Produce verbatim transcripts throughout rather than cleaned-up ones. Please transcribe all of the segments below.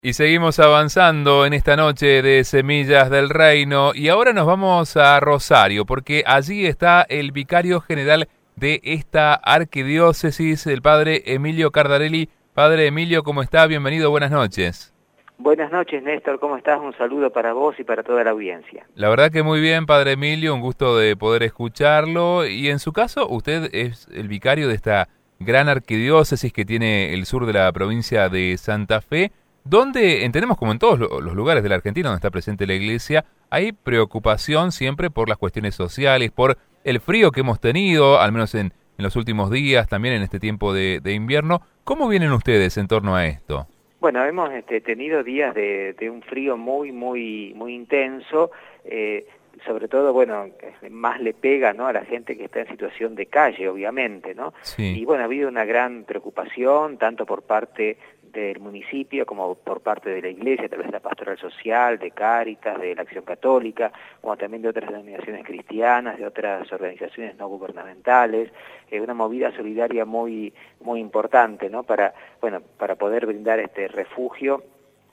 Y seguimos avanzando en esta noche de Semillas del Reino y ahora nos vamos a Rosario porque allí está el vicario general de esta arquidiócesis, el padre Emilio Cardarelli. Padre Emilio, ¿cómo está? Bienvenido, buenas noches. Buenas noches, Néstor, ¿cómo estás? Un saludo para vos y para toda la audiencia. La verdad que muy bien, padre Emilio, un gusto de poder escucharlo. Y en su caso, usted es el vicario de esta gran arquidiócesis que tiene el sur de la provincia de Santa Fe, donde entendemos, como en todos los lugares de la Argentina donde está presente la iglesia, hay preocupación siempre por las cuestiones sociales, por el frío que hemos tenido, al menos en, en los últimos días, también en este tiempo de, de invierno. ¿Cómo vienen ustedes en torno a esto? Bueno, hemos este, tenido días de, de un frío muy, muy, muy intenso, eh, sobre todo, bueno, más le pega, ¿no?, a la gente que está en situación de calle, obviamente, ¿no? Sí. Y bueno, ha habido una gran preocupación, tanto por parte del municipio como por parte de la iglesia, a través de la pastoral social, de Cáritas, de la Acción Católica, como también de otras denominaciones cristianas, de otras organizaciones no gubernamentales, eh, una movida solidaria muy, muy importante, ¿no?, para, bueno, para poder brindar este refugio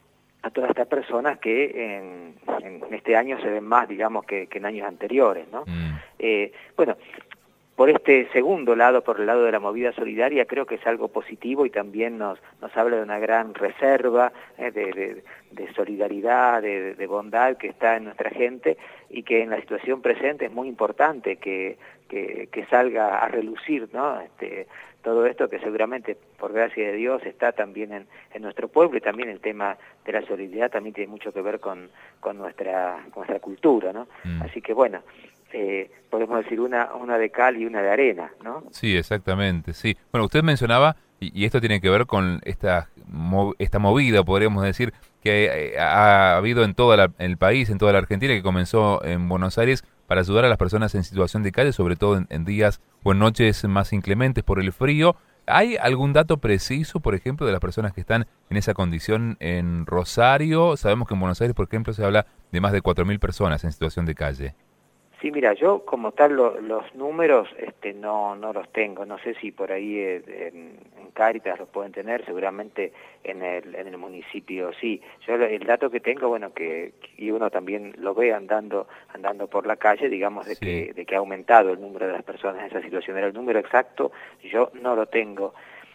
a todas estas personas que en, en este año se ven más, digamos, que, que en años anteriores, ¿no? Mm. Eh, bueno, por este segundo lado, por el lado de la movida solidaria, creo que es algo positivo y también nos, nos habla de una gran reserva eh, de, de, de solidaridad, de, de bondad que está en nuestra gente y que en la situación presente es muy importante que, que, que salga a relucir, ¿no?, este, todo esto que seguramente, por gracia de Dios, está también en, en nuestro pueblo, y también el tema de la solidaridad también tiene mucho que ver con, con, nuestra, con nuestra cultura, ¿no? Mm. Así que bueno, eh, podemos decir una, una de cal y una de arena, ¿no? Sí, exactamente, sí. Bueno, usted mencionaba, y, y esto tiene que ver con esta, mov- esta movida, podríamos decir, que eh, ha habido en todo el país, en toda la Argentina, que comenzó en Buenos Aires para ayudar a las personas en situación de calle, sobre todo en, en días o en noches más inclementes por el frío. ¿Hay algún dato preciso, por ejemplo, de las personas que están en esa condición en Rosario? Sabemos que en Buenos Aires, por ejemplo, se habla de más de cuatro mil personas en situación de calle. Sí, mira, yo como tal lo, los números este, no, no los tengo, no sé si por ahí eh, en, en Cáritas los pueden tener, seguramente en el, en el municipio sí. Yo el dato que tengo, bueno, que y uno también lo ve andando andando por la calle, digamos, de, Sí. que, de que ha aumentado el número de las personas en esa situación. Era el número exacto, yo no lo tengo.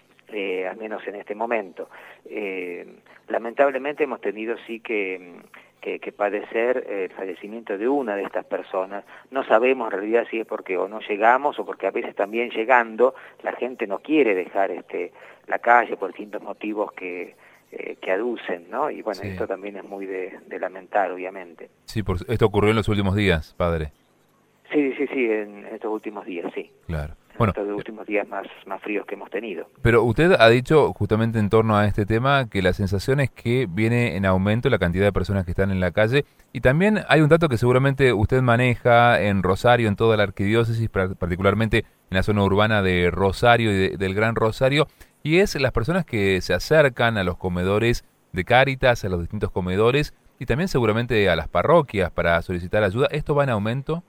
Eh, al menos en este momento. Eh, lamentablemente hemos tenido sí que, que, que padecer el fallecimiento de una de estas personas. No sabemos en realidad si es porque o no llegamos o porque a veces también llegando la gente no quiere dejar este, la calle por distintos motivos que, eh, que aducen, ¿no? Y bueno, Sí. esto también es muy de, de lamentar, obviamente. Sí, por, esto ocurrió en los últimos días, padre. Sí, sí, sí, en estos últimos días, sí. Claro. En Bueno, estos últimos días más, más fríos que hemos tenido. pero usted ha dicho justamente en torno a este tema que la sensación es que viene en aumento la cantidad de personas que están en la calle, y también hay un dato que seguramente usted maneja en Rosario, en toda la arquidiócesis, particularmente en la zona urbana de Rosario y de, del Gran Rosario, y es las personas que se acercan a los comedores de Cáritas, a los distintos comedores, y también seguramente a las parroquias para solicitar ayuda. ¿Esto va en aumento?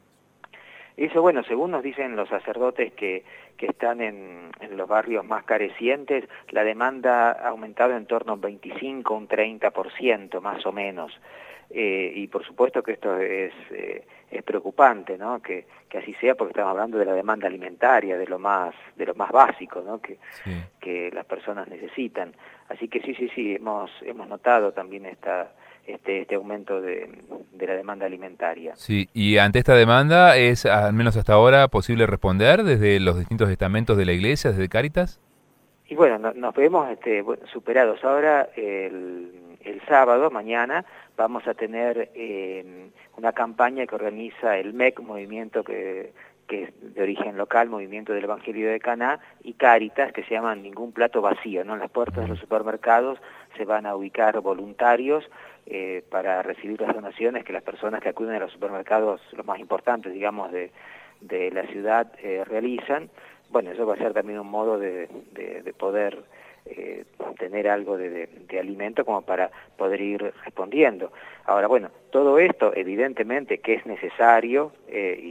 Eso, bueno, según nos dicen los sacerdotes que, que están en, en los barrios más carecientes, la demanda ha aumentado en torno a un veinticinco, un treinta por ciento más o menos. Eh, y por supuesto que esto es, eh, es preocupante, ¿no?, que, que así sea, porque estamos hablando de la demanda alimentaria, de lo más, de lo más básico, ¿no?, que, Sí. que las personas necesitan. Así que sí, sí, sí, hemos, hemos notado también esta... Este, este aumento de, de la demanda alimentaria. Sí, y ante esta demanda, ¿es, al menos hasta ahora, posible responder desde los distintos estamentos de la Iglesia, desde Cáritas? Y bueno, no, nos vemos este, bueno, superados. Ahora, el, el sábado, mañana, vamos a tener eh, una campaña que organiza el M E C, movimiento que, que es de origen local, Movimiento del Evangelio de Caná, y Cáritas, que se llaman Ningún Plato Vacío, ¿no? En las puertas de los supermercados se van a ubicar voluntarios eh, para recibir las donaciones que las personas que acuden a los supermercados, los más importantes, digamos, de, de la ciudad, eh, realizan. Bueno, eso va a ser también un modo de, de, de poder eh, tener algo de, de, de alimento como para poder ir respondiendo. Ahora, bueno, todo esto evidentemente que es necesario eh, y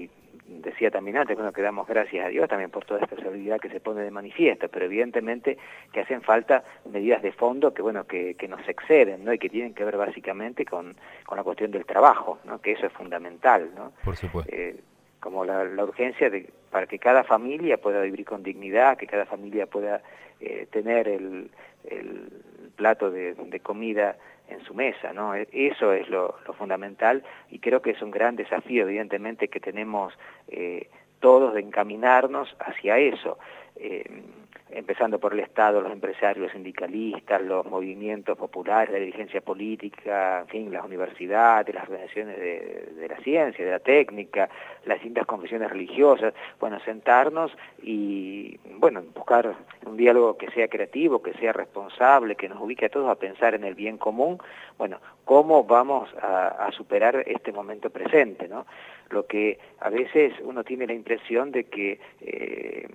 decía también antes, bueno, que damos gracias a Dios también por toda esta seguridad que se pone de manifiesto, pero evidentemente que hacen falta medidas de fondo que, bueno, que, que nos exceden, ¿no? Y que tienen que ver básicamente con, con la cuestión del trabajo, ¿no? Que eso es fundamental, ¿no? Por supuesto. Eh, como la, la urgencia de, para que cada familia pueda vivir con dignidad, que cada familia pueda eh, tener el, el plato de, de comida en su mesa, ¿no? Eso es lo, lo fundamental, y creo que es un gran desafío, evidentemente, que tenemos eh, todos de encaminarnos hacia eso, eh, empezando por el Estado, los empresarios, los sindicalistas, los movimientos populares, la dirigencia política, en fin, las universidades, las organizaciones de, de la ciencia, de la técnica, las distintas confesiones religiosas, bueno, sentarnos y, bueno, buscar un diálogo que sea creativo, que sea responsable, que nos ubique a todos a pensar en el bien común, bueno, cómo vamos a, a superar este momento presente, ¿no? Lo que a veces uno tiene la impresión de que eh,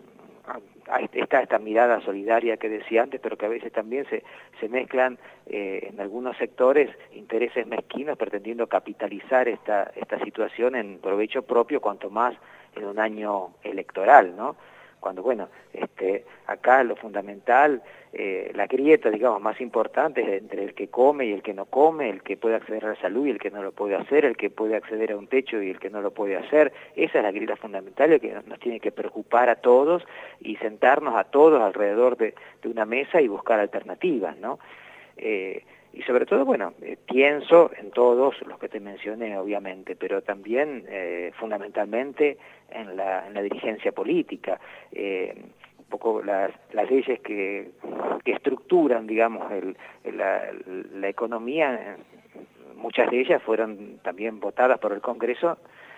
está esta mirada solidaria que decía antes, pero que a veces también se, se mezclan eh, en algunos sectores intereses mezquinos pretendiendo capitalizar esta, esta situación en provecho propio, cuanto más en un año electoral, ¿no? Cuando, bueno, este, acá lo fundamental, eh, la grieta, digamos, más importante es entre el que come y el que no come, el que puede acceder a la salud y el que no lo puede hacer, el que puede acceder a un techo y el que no lo puede hacer. Esa es la grieta fundamental que nos, nos tiene que preocupar a todos y sentarnos a todos alrededor de, de una mesa y buscar alternativas, ¿no? Eh, y sobre todo, bueno, eh, pienso en todos los que te mencioné, obviamente, pero también eh, fundamentalmente en la, en la dirigencia política, eh, un poco las, las leyes que, que estructuran, digamos, el, la, la economía, muchas de ellas fueron también votadas por el Congreso,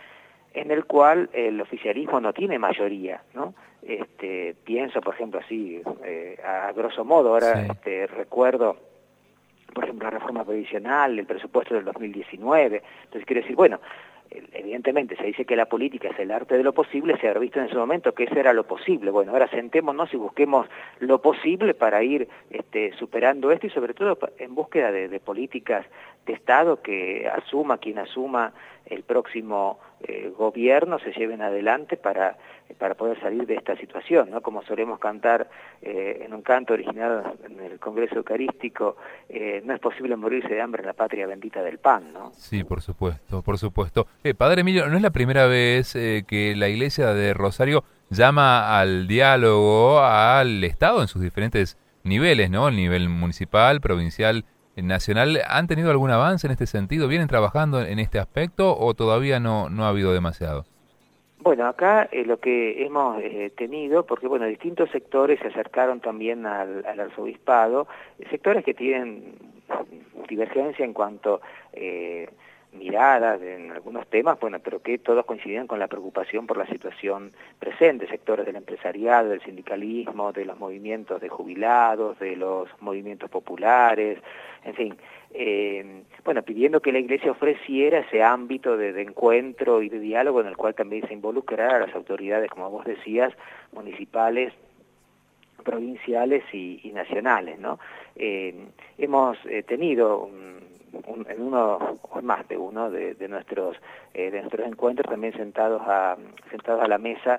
en el cual el oficialismo no tiene mayoría, ¿no? Este, pienso, por ejemplo, así, eh, a grosso modo, ahora sí. este, recuerdo, por ejemplo, la reforma previsional, el presupuesto del dos mil diecinueve. Entonces, quiero decir, bueno, evidentemente se dice que la política es el arte de lo posible, se ha visto en ese momento que eso era lo posible. Bueno, ahora sentémonos y busquemos lo posible para ir este, superando esto y sobre todo en búsqueda de, de políticas de Estado que asuma, quien asuma el próximo eh, gobierno, se lleven adelante para, para poder salir de esta situación, ¿no? Como solemos cantar eh, en un canto original en el Congreso Eucarístico, eh, no es posible morirse de hambre en la patria bendita del pan, ¿no? Sí, por supuesto, por supuesto. Eh, Padre Emilio, no es la primera vez eh, que la Iglesia de Rosario llama al diálogo al Estado en sus diferentes niveles, ¿no? El nivel municipal, provincial, nacional. ¿Han tenido algún avance en este sentido? ¿Vienen trabajando en este aspecto o todavía no, no ha habido demasiado? Bueno, acá eh, lo que hemos eh, tenido, porque bueno, distintos sectores se acercaron también al, al arzobispado, sectores que tienen divergencia en cuanto eh, miradas en algunos temas, bueno, pero que todos coincidían con la preocupación por la situación presente, sectores del empresariado, del sindicalismo, de los movimientos de jubilados, de los movimientos populares, en fin, eh, bueno, pidiendo que la Iglesia ofreciera ese ámbito de, de encuentro y de diálogo en el cual también se involucrara a las autoridades, como vos decías, municipales, provinciales y, y nacionales, ¿no? Eh, hemos eh, tenido un, un, en uno o más de uno de, de nuestros eh, de nuestros encuentros también sentados a sentados a la mesa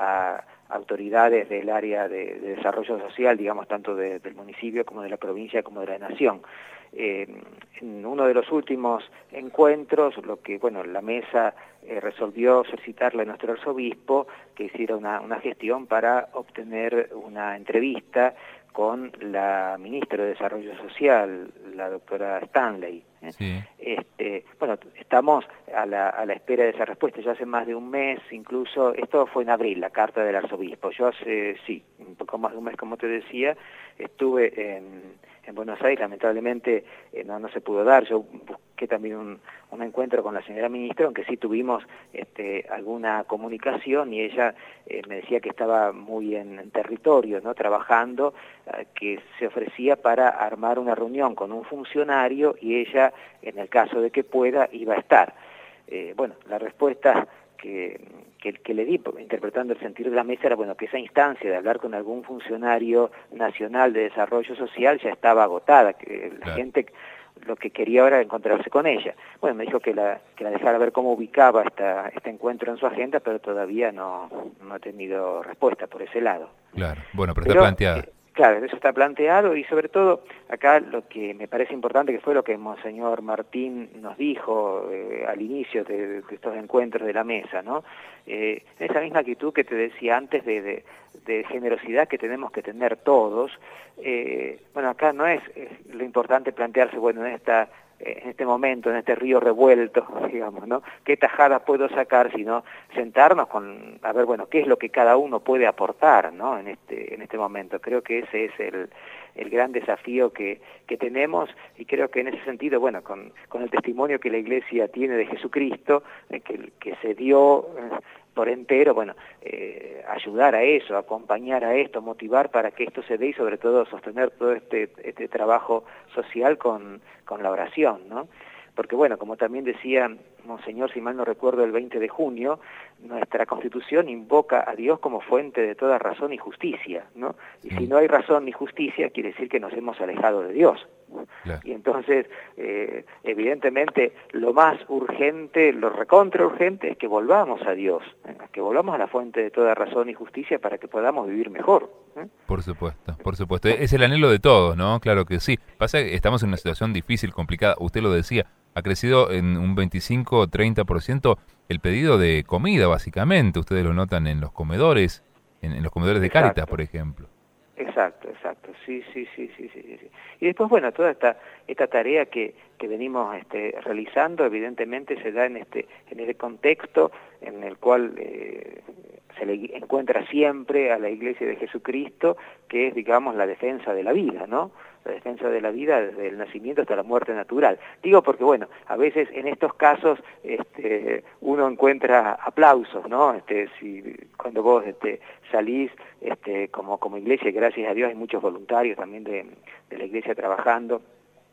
a autoridades del área de, de desarrollo social, digamos, tanto de, del municipio como de la provincia como de la nación. Eh, en uno de los últimos encuentros, lo que, bueno, la mesa eh, resolvió solicitarle a nuestro arzobispo que hiciera una, una gestión para obtener una entrevista con la ministra de Desarrollo Social, la doctora Stanley. ¿eh? Sí. Este, bueno, estamos a la, a la espera de esa respuesta, ya hace más de un mes, incluso, esto fue en abril, la carta del arzobispo. Yo hace, sí, un poco más de un mes, como te decía, estuve en, en Buenos Aires, lamentablemente eh, no, no se pudo dar, yo busqué también un, un encuentro con la señora ministra, aunque sí tuvimos este, alguna comunicación y ella eh, me decía que estaba muy en, en territorio, ¿no? Trabajando, eh, que se ofrecía para armar una reunión con un funcionario y ella, en el caso de que pueda, iba a estar. Eh, bueno, la respuesta que, que, que le di, interpretando el sentir de la mesa, era bueno que esa instancia de hablar con algún funcionario nacional de desarrollo social ya estaba agotada, que la claro. gente lo que quería ahora era encontrarse con ella. Bueno, me dijo que la, que la dejara ver cómo ubicaba esta, este encuentro en su agenda, pero todavía no, no he tenido respuesta por ese lado. Claro, bueno, pero, pero está planteada. Eh, Claro, eso está planteado y sobre todo acá lo que me parece importante, que fue lo que Monseñor Martín nos dijo eh, al inicio de, de estos encuentros de la mesa, ¿no? Eh, esa misma actitud que te decía antes de, de, de generosidad que tenemos que tener todos, eh, bueno, acá no es, es lo importante plantearse, bueno, en esta... en este momento, en este río revuelto, digamos, ¿no? ¿Qué tajadas puedo sacar? Sino sentarnos con, a ver, bueno, qué es lo que cada uno puede aportar, ¿no? En este, en este momento. Creo que ese es el, el gran desafío que, que tenemos y creo que en ese sentido, bueno, con, con el testimonio que la Iglesia tiene de Jesucristo, eh, que, que se dio eh, por entero, bueno, eh, ayudar a eso, acompañar a esto, motivar para que esto se dé y sobre todo sostener todo este, este trabajo social con, con la oración, ¿no? Porque bueno, como también decía Monseñor, si mal no recuerdo, el veinte de junio, nuestra Constitución invoca a Dios como fuente de toda razón y justicia, ¿no? Y si no hay razón ni justicia, quiere decir que nos hemos alejado de Dios. Claro. Y entonces, eh, evidentemente, lo más urgente, lo recontra urgente es que volvamos a Dios, ¿eh? Que volvamos a la fuente de toda razón y justicia para que podamos vivir mejor, ¿eh? Por supuesto, por supuesto. Es el anhelo de todos, ¿no? Claro que sí. Pasa que estamos en una situación difícil, complicada. Usted lo decía, ha crecido en un veinticinco o treinta por ciento el pedido de comida, básicamente. Ustedes lo notan en los comedores, en, en los comedores de Exacto. Cáritas, por ejemplo. Exacto, exacto, sí, sí, sí, sí, sí, sí. Y después, bueno, toda esta esta tarea que, que venimos este, realizando, evidentemente se da en este en el contexto en el cual eh, se le encuentra siempre a la Iglesia de Jesucristo, que es, digamos, la defensa de la vida, ¿no? La defensa de la vida desde el nacimiento hasta la muerte natural. Digo porque, bueno, a veces en estos casos este, uno encuentra aplausos, ¿no? Este, si, cuando vos este, salís este, como, como iglesia, y gracias a Dios hay muchos voluntarios también de, de la iglesia trabajando,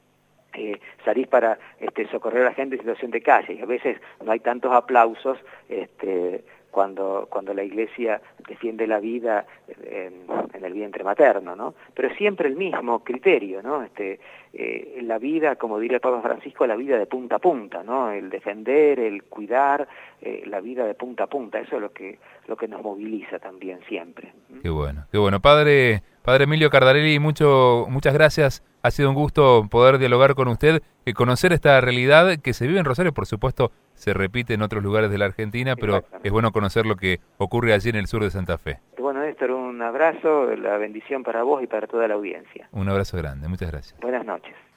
Eh, salís para este, socorrer a la gente en situación de calle, y a veces no hay tantos aplausos este, cuando, cuando la Iglesia defiende la vida en, en el vientre materno, ¿no? Pero siempre el mismo criterio, ¿no? Este, eh, la vida, como diría el Papa Francisco, la vida de punta a punta, ¿no? El defender, el cuidar, eh, la vida de punta a punta, eso es lo que, lo que nos moviliza también siempre. Qué bueno, qué bueno. Padre, Padre Emilio Cardarelli, mucho, muchas gracias. Ha sido un gusto poder dialogar con usted y conocer esta realidad que se vive en Rosario. Por supuesto, se repite en otros lugares de la Argentina, pero es bueno conocer lo que ocurre allí en el sur de Santa Fe. Bueno, Néstor, un abrazo, la bendición para vos y para toda la audiencia. Un abrazo grande, muchas gracias. Buenas noches.